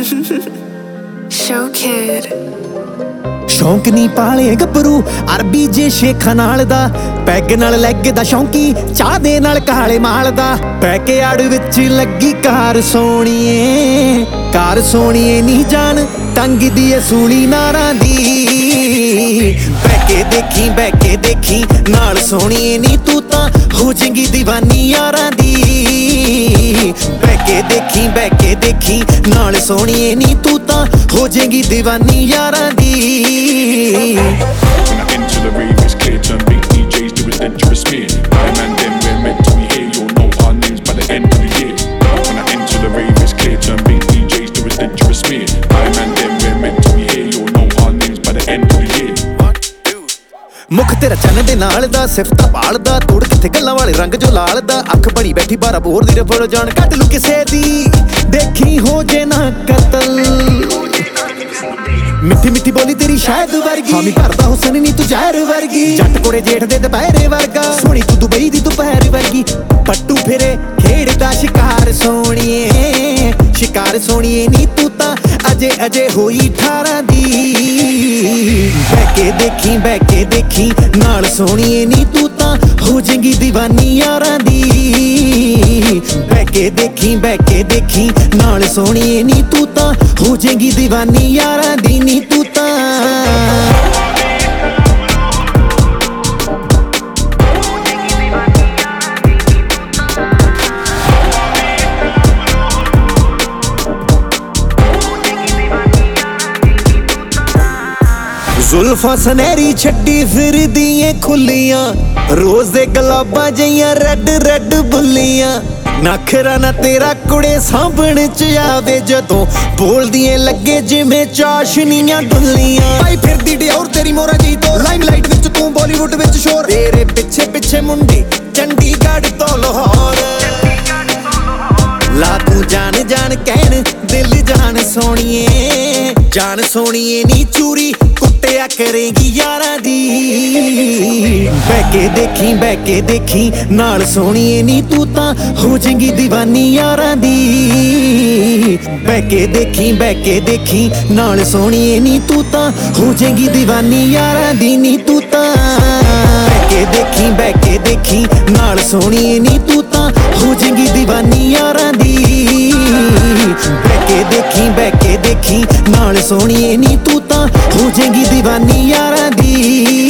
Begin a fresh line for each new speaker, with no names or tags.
Show Kid
शौक नहीं पाले गभरू अरबी जे शेखा नाल दा पैग नाल लैग दा शौकी चाह दे नाल काले माल दा पैके आड़ विच लगी कार सोणीए नी जान टंग दी सूली नारां दी बैके देखी नाल सोणीए नी तू तां हो जाएगी दीवानी यारां दी बैके देखी नाल सोणीए नी तू तां हो जाएगी दीवानी यारां दी
When I enter the rave, it's clear turn big DJs do a dangerous smear. My man, them we're meant to be here. You'll know our names by the end of the year. When I enter the rave, it's clear turn big DJs do a dangerous smear. My man, them we're meant to be here. You'll know our names by the end of the year.
मुख तेरा चन्न दे नाल दा सिफता पाल दा तोड़ किथे गल्लां वाले रंग जो लाल दा अख बड़ी बैठी बारा बोर दी रफड़ जान कट लू किसे दी देखी हो जे ना कतल मिठी मिठी बोली तेरी शायद वर्गी हामी भरदा हुसन नी तू जहर वर्गी जट कोड़े जेठ दे दुपहरे वर्गा सोनी तू दुबई दी दोपहर वर्गी पट्टू फिरे खेड़दा शिकार सोणीए नी तू तां अजे होई 18 दी बैके देखी नाल सोणीए नी तू तां हो जाएगी दीवानी यारां दी बैके देखी नाल सोणीए नी तू तां हो जाएगी दीवानी यारां दी नी तू तां जुल्फा सनहरी छड्डी फिरदियां खुलियां रोज दे गलाबां जइयां रेड बुलियां नखरा ना तेरा कुड़े साबण च आवे जदों बोलदियां लगे जिवें चाशनियां डुलियां भाई फिरदी डिओर तेरी मोरा जी तो लाइमलाइट विच तू बॉलीवुड विच शोर तेरे पिछे मुंडे चंडीगढ़ तो लाहौर ला तू जान कहन दिल जान सोणीए नी चूरी कुट्टिया करेगी यारां दी बैके देखी नाल सोणीए नी तू तां हो जाएगी दीवानी यारां दी बैके देखी नाल सोणीए नी तू तां हो जाएगी दीवानी यारां दी नी तू तां बैके देखी नाल सोणीए नी तू तां हो जाएगी दीवानी यारां दी बैके देखी नाल सोणीए नी तू तां हो जाएगी दीवानी यारां दी।